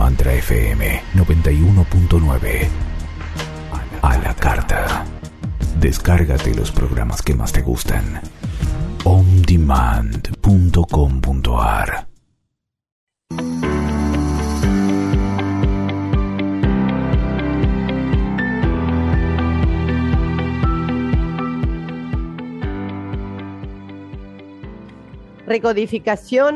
Mantra FM 91.9. A la carta. Descárgate los programas que más te gustan. ondemand.com.ar. Recodificación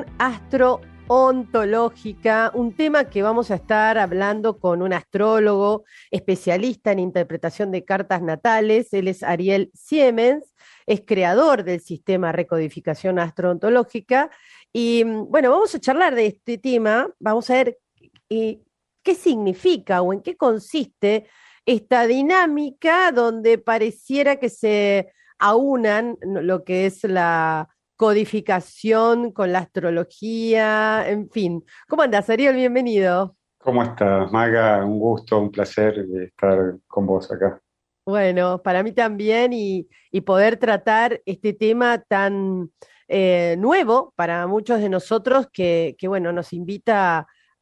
astroontológica, un tema que vamos a estar hablando con un astrólogo especialista en interpretación de cartas natales. Él es Ariel Siemens, es creador del sistema Recodificación astroontológica. Y bueno, vamos a charlar de este tema, vamos a ver qué significa o en qué consiste esta dinámica donde pareciera que se aunan lo que es la codificación con la astrología, en fin. ¿Cómo andás, Ariel? Bienvenido. ¿Cómo estás, Maga? Un gusto, un placer estar con vos acá. Bueno, para mí también y poder tratar este tema tan nuevo para muchos de nosotros que bueno, nos invita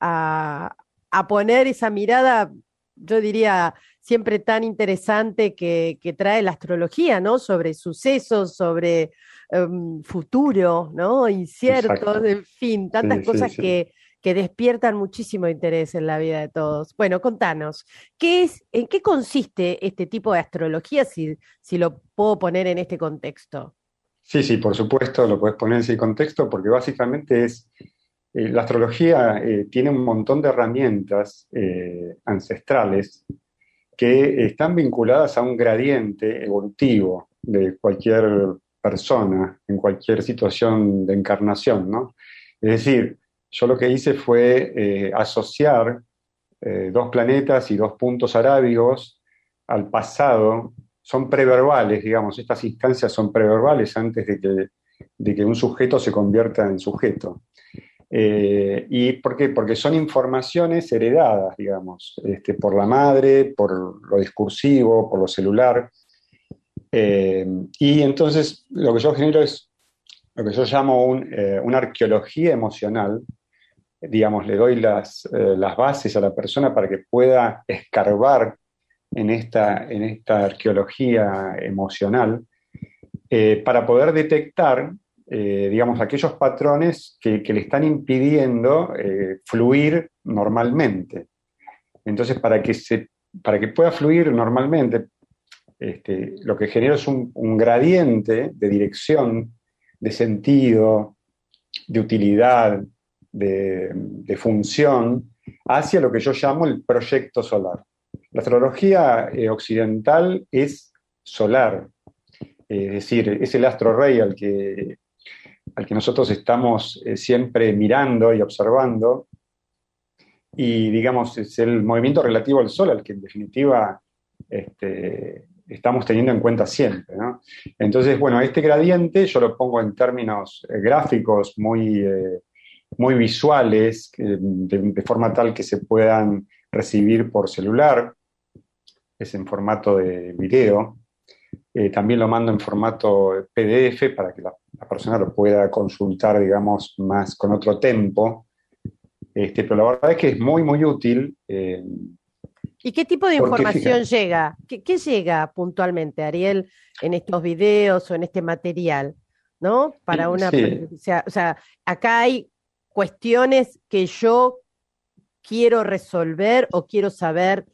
a poner esa mirada, yo diría, siempre tan interesante que trae la astrología, ¿no? Sobre sucesos, sobre futuro, ¿no? Inciertos, Exacto. en fin, tantas Sí, sí, cosas sí. que despiertan muchísimo interés en la vida de todos. Bueno, contanos, ¿en qué consiste este tipo de astrología, si lo puedo poner en este contexto? Sí, sí, por supuesto, lo podés poner en ese contexto porque básicamente la astrología tiene un montón de herramientas ancestrales que están vinculadas a un gradiente evolutivo de cualquier persona en cualquier situación de encarnación, ¿no? Es decir, yo lo que hice fue asociar dos planetas y dos puntos arábigos al pasado. Son preverbales, digamos, estas instancias son preverbales antes de que un sujeto se convierta en sujeto. ¿Y por qué? Porque son informaciones heredadas, digamos, por la madre, por lo discursivo, por lo celular. Y entonces lo que yo genero es lo que yo llamo una arqueología emocional. Digamos, le doy las bases a la persona para que pueda escarbar en esta arqueología emocional para poder detectar, digamos, aquellos patrones que le están impidiendo fluir normalmente. Entonces, para que pueda fluir normalmente, lo que genero es un gradiente de dirección, de sentido, de utilidad, de función, hacia lo que yo llamo el proyecto solar. La astrología occidental es solar, es decir, es el astro rey al que nosotros estamos siempre mirando y observando, y digamos, es el movimiento relativo al Sol al que en definitiva estamos teniendo en cuenta siempre, ¿no? Entonces, bueno, este gradiente yo lo pongo en términos gráficos muy visuales, de forma tal que se puedan recibir por celular, es en formato de video. También lo mando en formato PDF para que la persona lo pueda consultar, digamos, más con otro tempo. Pero la verdad es que es muy, muy útil. ¿Y qué tipo de Porque información fíjate, llega? ¿Qué llega puntualmente, Ariel, en estos videos o en este material? ¿No? Para sí, o sea, acá hay cuestiones que yo quiero resolver o quiero saber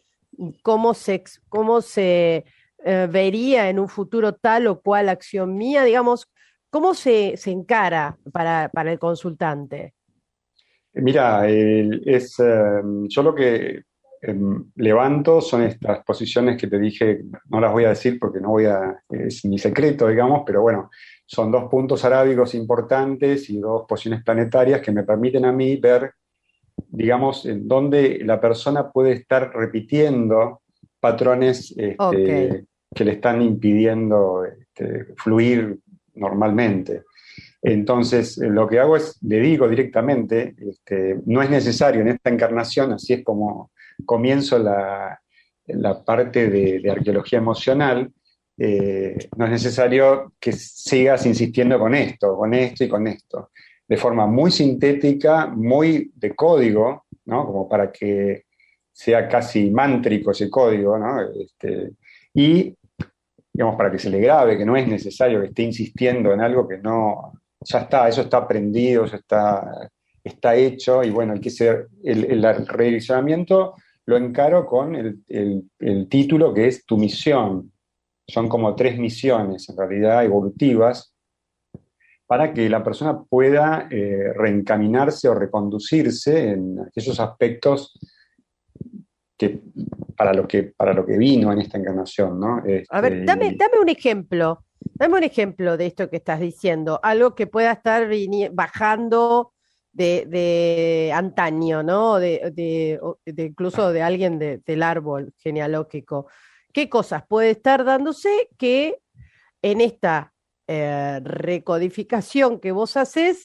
cómo se vería en un futuro tal o cual acción mía, digamos, cómo se encara para el consultante. mira, yo lo que levanto son estas posiciones que te dije, no las voy a decir porque es mi secreto, digamos, pero bueno, son dos puntos arábigos importantes y dos posiciones planetarias que me permiten a mí ver, digamos, en dónde la persona puede estar repitiendo patrones Ok. que le están impidiendo fluir normalmente. Entonces, lo que hago es, le digo directamente, no es necesario en esta encarnación, así es como comienzo la parte de arqueología emocional, no es necesario que sigas insistiendo con esto y con esto, de forma muy sintética, muy de código, ¿no? Como para que sea casi mántrico ese código, ¿no? Y, digamos, para que se le grabe, que no es necesario que esté insistiendo en algo que no, ya está, eso está aprendido, ya está hecho, y bueno, el redireccionamiento lo encaro con el título que es Tu misión. Son como 3 misiones, en realidad, evolutivas, para que la persona pueda reencaminarse o reconducirse en aquellos aspectos que, para lo que vino en esta encarnación, ¿no? A ver, dame un ejemplo. Dame un ejemplo de esto que estás diciendo. Algo que pueda estar bajando de antaño, ¿no? Incluso de alguien del árbol genealógico. ¿Qué cosas puede estar dándose que en esta recodificación que vos haces,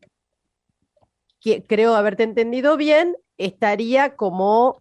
que creo haberte entendido bien, estaría como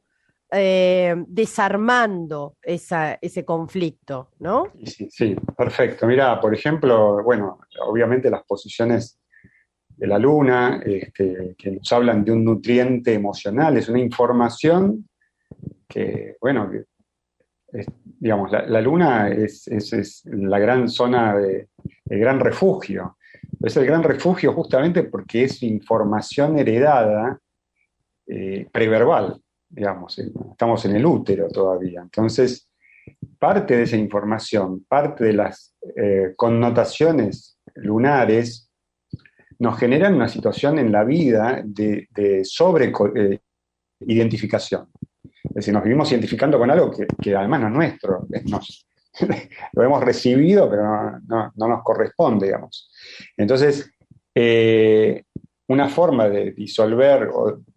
desarmando ese conflicto, ¿no? Sí, sí, perfecto. Mira, por ejemplo, bueno, obviamente las posiciones de la luna, que nos hablan de un nutriente emocional, es una información que, bueno, digamos, la luna es la gran zona el gran refugio. Es el gran refugio justamente porque es información heredada preverbal, digamos, estamos en el útero todavía. Entonces, parte de esa información, parte de las connotaciones lunares, nos generan una situación en la vida de sobre identificación. Es decir, nos vivimos identificando con algo que además no es nuestro, lo hemos recibido, pero no nos corresponde, digamos. Entonces, una forma de disolver,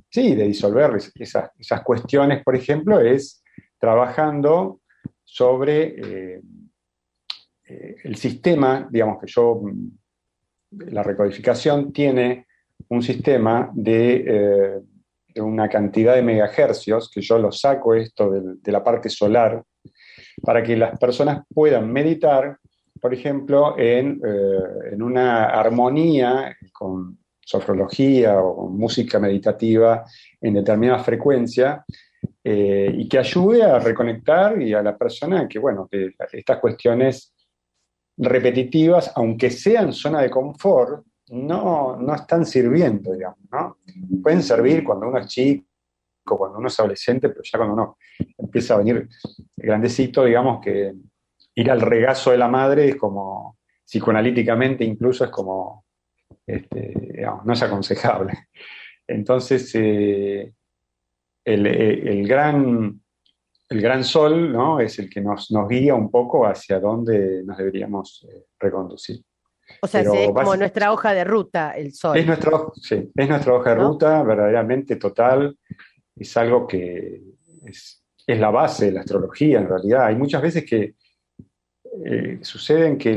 esas cuestiones, por ejemplo, es trabajando sobre el sistema, digamos la recodificación tiene un sistema de una cantidad de megahercios, que yo lo saco esto de la parte solar, para que las personas puedan meditar, por ejemplo, en una armonía con sofrología o con música meditativa en determinada frecuencia, y que ayude a reconectar y a la persona que estas cuestiones repetitivas, aunque sean zona de confort, no están sirviendo, digamos, ¿no? Pueden servir cuando uno es chico, cuando uno es adolescente, pero ya cuando uno empieza a venir grandecito, digamos que ir al regazo de la madre es como, psicoanalíticamente incluso es como, digamos, no es aconsejable. Entonces, el gran sol, ¿no? Es el que nos guía un poco hacia dónde nos deberíamos reconducir. O sea, es como nuestra hoja de ruta, el sol. Es nuestra hoja de ruta, verdaderamente total. Es algo que es la base de la astrología, en realidad. Hay muchas veces que suceden que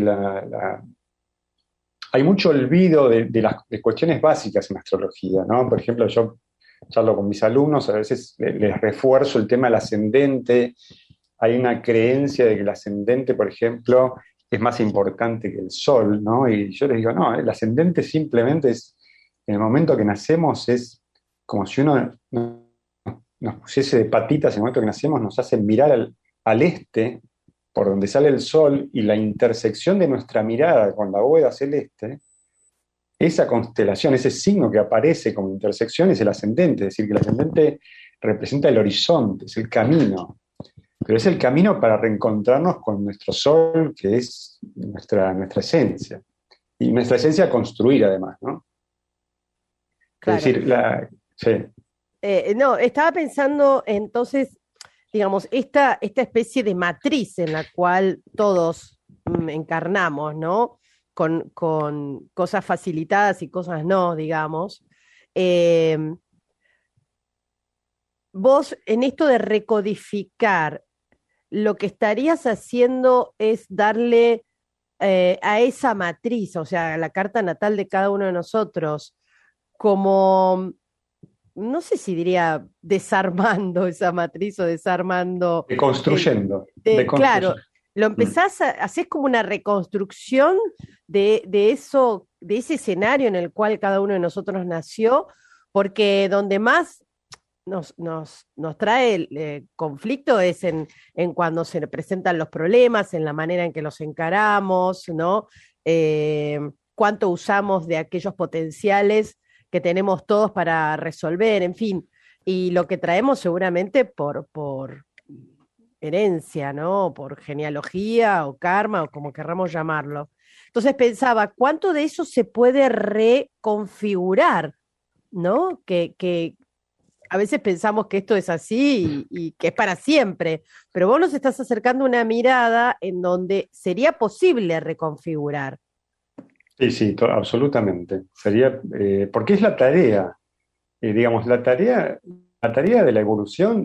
hay mucho olvido de cuestiones básicas en la astrología, ¿no? Por ejemplo, yo charlo con mis alumnos, a veces les refuerzo el tema del ascendente. Hay una creencia de que el ascendente, por ejemplo, es más importante que el sol, ¿no? Y yo les digo, no, el ascendente simplemente es, en el momento que nacemos, es como si uno nos pusiese de patitas en el momento que nacemos, nos hace mirar al este, por donde sale el sol, y la intersección de nuestra mirada con la bóveda celeste, esa constelación, ese signo que aparece como intersección es el ascendente, es decir, que el ascendente representa el horizonte, es el camino, pero es el camino para reencontrarnos con nuestro sol, que es nuestra esencia, y nuestra esencia construir además, ¿no? Claro. Es decir, sí. No, estaba pensando entonces, digamos, esta especie de matriz en la cual todos encarnamos, ¿no? Con cosas facilitadas y cosas no, digamos. Vos, en esto de recodificar, lo que estarías haciendo es darle a esa matriz, o sea, a la carta natal de cada uno de nosotros, como, no sé si diría desarmando esa matriz o desarmando... Deconstruyendo. Claro, lo empezás haces como una reconstrucción de eso, de ese escenario en el cual cada uno de nosotros nació, porque donde más nos trae el conflicto es en cuando se presentan los problemas, en la manera en que los encaramos, ¿no? Cuánto usamos de aquellos potenciales que tenemos todos para resolver, en fin, y lo que traemos seguramente por herencia, ¿no? Por genealogía o karma o como querramos llamarlo. Entonces pensaba, ¿cuánto de eso se puede reconfigurar? ¿No? Que a veces pensamos que esto es así y que es para siempre, pero vos nos estás acercando una mirada en donde sería posible reconfigurar. Sí, sí, absolutamente. Sería, porque es la tarea, digamos, la tarea de la evolución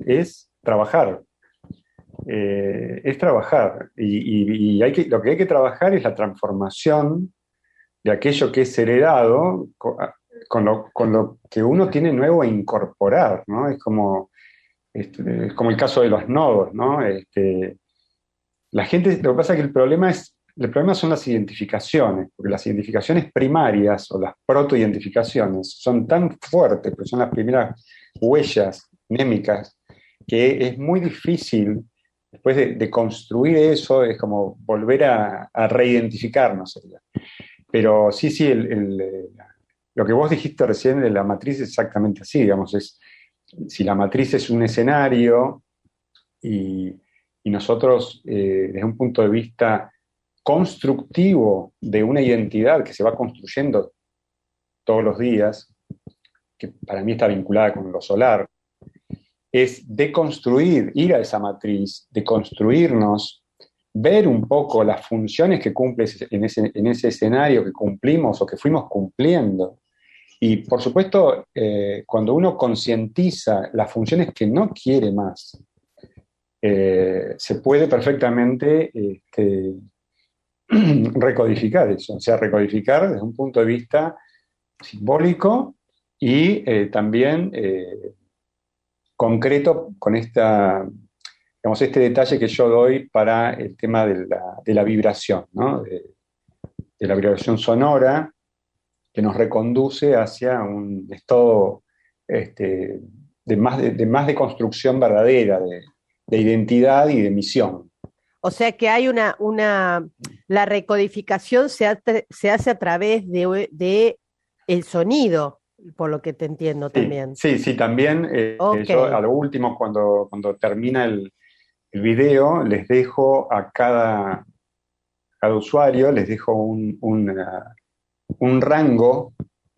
es trabajar, y lo que hay que trabajar es la transformación de aquello que es heredado con lo que uno tiene nuevo a incorporar, ¿no? Es como el caso de los nodos, ¿no? La gente, lo que pasa es que el problema son las identificaciones, porque las identificaciones primarias o las protoidentificaciones son tan fuertes, porque son las primeras huellas némicas, que es muy difícil, después de construir eso, es como volver a reidentificarnos. ¿Sería? Pero sí, sí, lo que vos dijiste recién de la matriz es exactamente así, digamos, si la matriz es un escenario y, y nosotros, desde un punto de vista constructivo de una identidad que se va construyendo todos los días, que para mí está vinculada con lo solar, es deconstruir, ir a esa matriz, deconstruirnos, ver un poco las funciones que cumple en ese escenario que cumplimos o que fuimos cumpliendo. Y por supuesto, cuando uno concientiza las funciones que no quiere más, se puede perfectamente recodificar eso, o sea, recodificar desde un punto de vista simbólico y también concreto con digamos, este detalle que yo doy para el tema de la vibración, ¿no? De la vibración sonora que nos reconduce hacia un estado de más de construcción verdadera, de identidad y de misión. O sea que hay la recodificación se hace a través de el sonido, por lo que te entiendo Sí, también. sí, sí, también Ok. yo a lo último, cuando termina el video, les dejo a cada usuario, les dejo un rango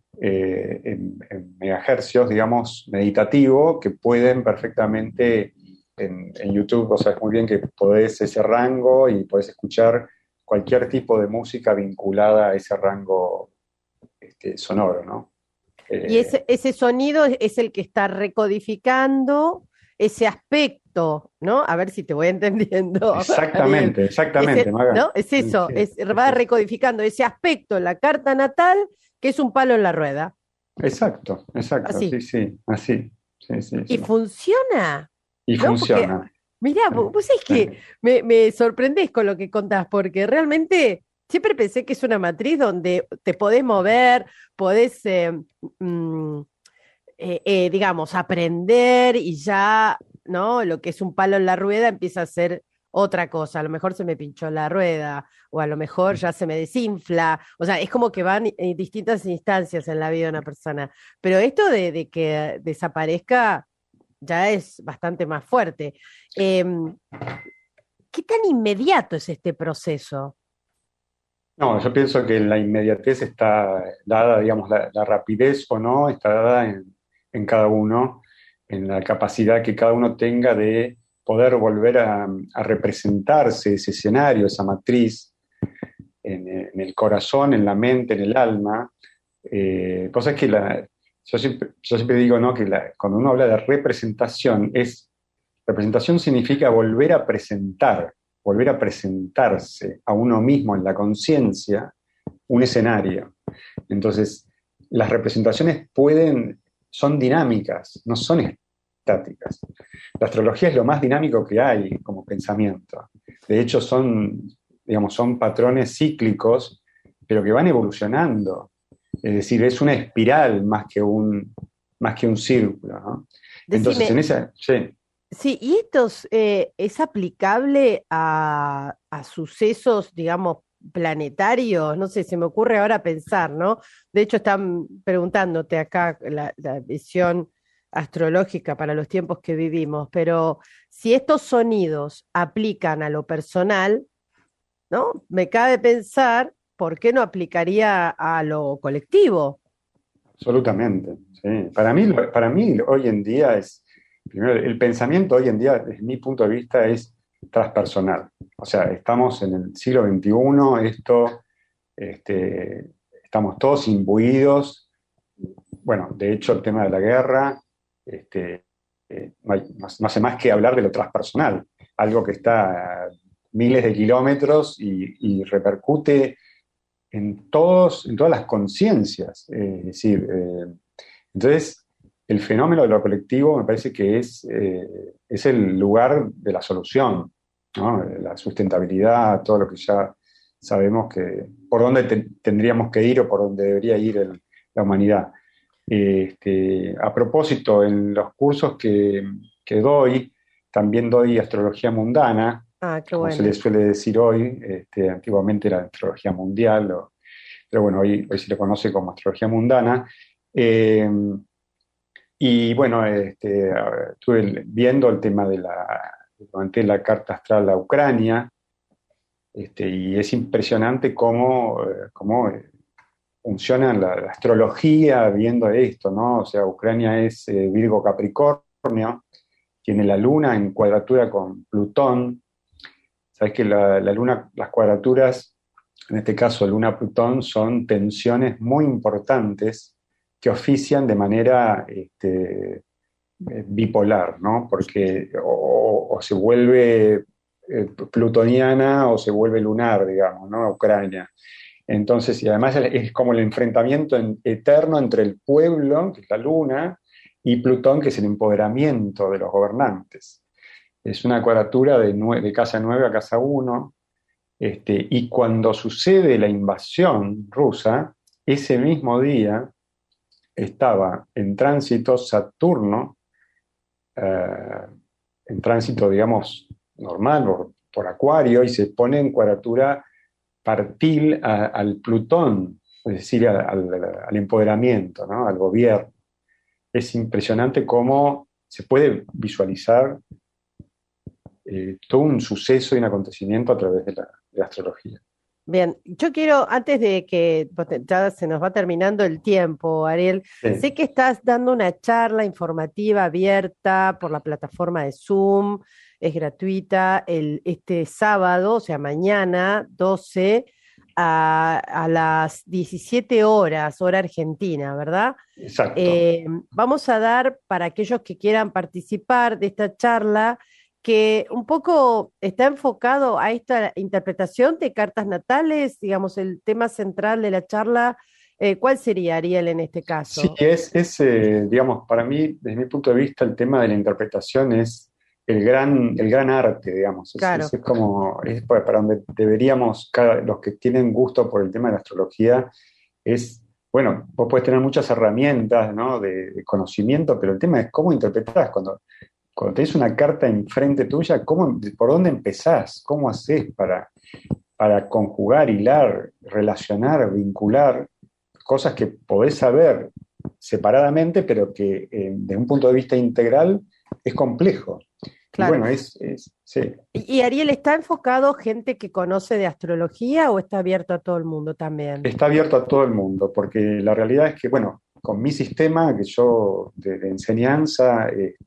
en megahercios, digamos, meditativo, que pueden perfectamente en YouTube, o sea, es muy bien que podés ese rango y podés escuchar cualquier tipo de música vinculada a ese rango sonoro, ¿no? Y ese sonido es el que está recodificando ese aspecto, ¿no? A ver si te voy entendiendo, Ariel. Exactamente, exactamente, Maga. ¿No? Es Sí, eso, sí, va recodificando ese aspecto en la carta natal, que es un palo en la rueda. exacto, Así. sí, sí, así. Sí, sí, Y sí. funciona, Y ¿no? Porque, funciona. mirá, Sí, vos sabés sí. que me sorprendés con lo que contás, porque realmente siempre pensé que es una matriz donde te podés mover, podés, mm, digamos, aprender y ya, ¿no? Lo que es un palo en la rueda empieza a ser otra cosa. A lo mejor se me pinchó la rueda o a lo mejor ya se me desinfla. O sea, es como que van en distintas instancias en la vida de una persona. Pero esto de que desaparezca ya es bastante más fuerte. ¿Qué tan inmediato es este proceso? No, yo pienso que la inmediatez está dada, digamos, la rapidez o no, está dada en cada uno, en la capacidad que cada uno tenga de poder volver a representarse ese escenario, esa matriz, en el corazón, en la mente, en el alma. Cosas que yo siempre digo, ¿no? Que cuando uno habla de representación significa volver a presentarse a uno mismo en la conciencia un escenario. Entonces, las representaciones son dinámicas, no son estáticas. La astrología es lo más dinámico que hay como pensamiento. De hecho, digamos, son patrones cíclicos, pero que van evolucionando. Es decir, es una espiral más que un círculo, ¿no? Entonces, Decime, sí, sí, ¿y esto es aplicable a sucesos, digamos, planetarios? No sé, se me ocurre ahora pensar, ¿no? De hecho, están preguntándote acá la visión astrológica para los tiempos que vivimos, pero si estos sonidos aplican a lo personal, ¿no? Me cabe pensar, ¿por qué no aplicaría a lo colectivo? absolutamente. Sí. Para mí hoy en día primero, el pensamiento hoy en día, desde mi punto de vista, es transpersonal. O sea, estamos en el siglo XXI, este, estamos todos imbuidos. Bueno, de hecho, el tema de la guerra, no hace más que hablar de lo transpersonal, algo que está a miles de kilómetros y repercute en todas las conciencias. Es decir, entonces, el fenómeno de lo colectivo me parece que es el lugar de la solución, ¿no? La sustentabilidad, todo lo que ya sabemos que por dónde tendríamos que ir o por dónde debería ir la humanidad. A propósito, en los cursos que doy, también doy astrología mundana, Ah, qué como se le bueno. suele decir hoy. Antiguamente era astrología mundial, pero bueno, hoy se le conoce como astrología mundana. Eh, y bueno, estuve viendo el tema comenté la carta astral a Ucrania, y es impresionante cómo funciona la astrología viendo esto, ¿no? O sea, Ucrania es Virgo Capricornio, tiene la luna en cuadratura con Plutón. Sabes que la luna, las cuadraturas, en este caso luna-Plutón, son tensiones muy importantes que ofician de manera bipolar, ¿no? Porque o se vuelve plutoniana o se vuelve lunar, digamos, ¿no? Ucrania. Entonces, y además es como el enfrentamiento eterno entre el pueblo, que es la luna, y Plutón, que es el empoderamiento de los gobernantes. Es una cuadratura de casa 9 a casa 1, y cuando sucede la invasión rusa, ese mismo día estaba en tránsito Saturno, eh, en tránsito, digamos, normal por Acuario, y se pone en cuadratura partil al Plutón, es decir, al empoderamiento, ¿no? Al gobierno. Es impresionante cómo se puede visualizar todo un suceso y un acontecimiento a través de la astrología. Bien, yo quiero, antes de que porque ya se nos va terminando el tiempo, Ariel, Sí, sé que estás dando una charla informativa abierta por la plataforma de Zoom, es gratuita, este sábado, o sea, mañana, 12, a las 17 horas, hora argentina, ¿verdad? exacto. Vamos a dar para aquellos que quieran participar de esta charla que un poco está enfocado a esta interpretación de cartas natales, digamos, el tema central de la charla. ¿Cuál sería, Ariel, en este Sí, caso? digamos, para mí, desde mi punto de vista, el tema de la interpretación es el gran arte, digamos. Claro, Es como, es para donde deberíamos, los que tienen gusto por el tema de la astrología, es, bueno, vos podés tener muchas herramientas, ¿no? de conocimiento, pero el tema es cómo interpretás. Cuando tenés una carta enfrente tuya, por dónde empezás? ¿Cómo haces para conjugar, hilar, relacionar, vincular cosas que podés saber separadamente, pero que desde un punto de vista integral es complejo? Y claro. bueno, sí, Y Ariel, ¿está enfocado gente que conoce de astrología o está abierto a todo el mundo también? está abierto a todo el mundo, porque la realidad es que, bueno, con mi sistema que yo de enseñanza,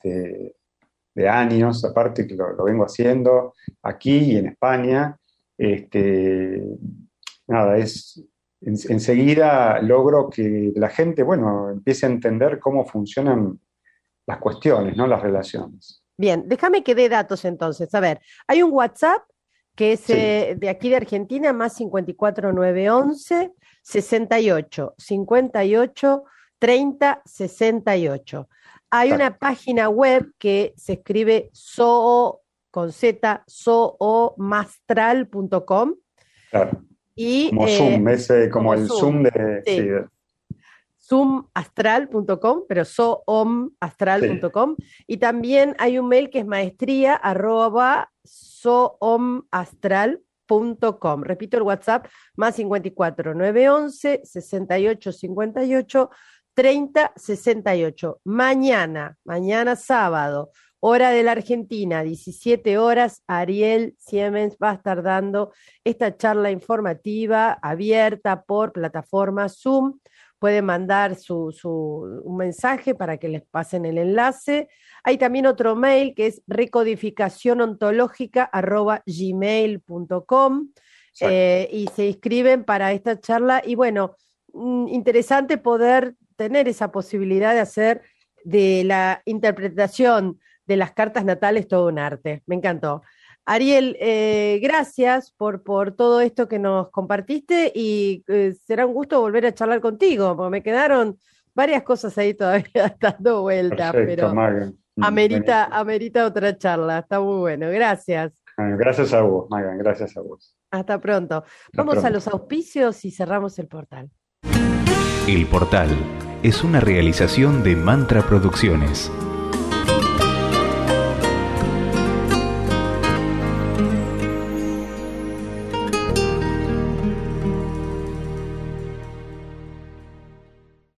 de años, aparte que lo vengo haciendo aquí y en España, este, nada, enseguida logro que la gente, bueno, empiece a entender cómo funcionan las cuestiones, ¿no? Las relaciones. Bien, déjame que dé datos entonces. A ver, hay un WhatsApp que es Sí, de aquí de Argentina, más 54911 68 58 30 68. Hay una exacto, página web que se escribe soo con z, soomastral.com claro. y Como Zoom, como como el Zoom. Zoom de, sí, Sí, zoomastral.com, pero soomastral.com, sí. Y también hay un mail que es maestría@soomastral.com. Repito el WhatsApp, más 54 911 68 58 30 68. Mañana sábado, hora de la Argentina, 17 horas, Ariel Siemens va a estar dando esta charla informativa abierta por plataforma Zoom. Pueden mandar un mensaje para que les pasen el enlace. Hay también otro mail que es recodificacionontológica@gmail.com y se inscriben para esta charla. Y bueno, interesante poder tener esa posibilidad de hacer de la interpretación de las cartas natales todo un arte. Me encantó. Ariel, gracias por todo esto que nos compartiste y será un gusto volver a charlar contigo, porque me quedaron varias cosas ahí todavía dando vueltas. Perfecto, pero Maga. Amerita otra charla, está muy bueno. Gracias. Gracias a vos, Maga, gracias a vos. Hasta pronto. Vamos a los auspicios y cerramos el portal. El portal es una realización de Mantra Producciones.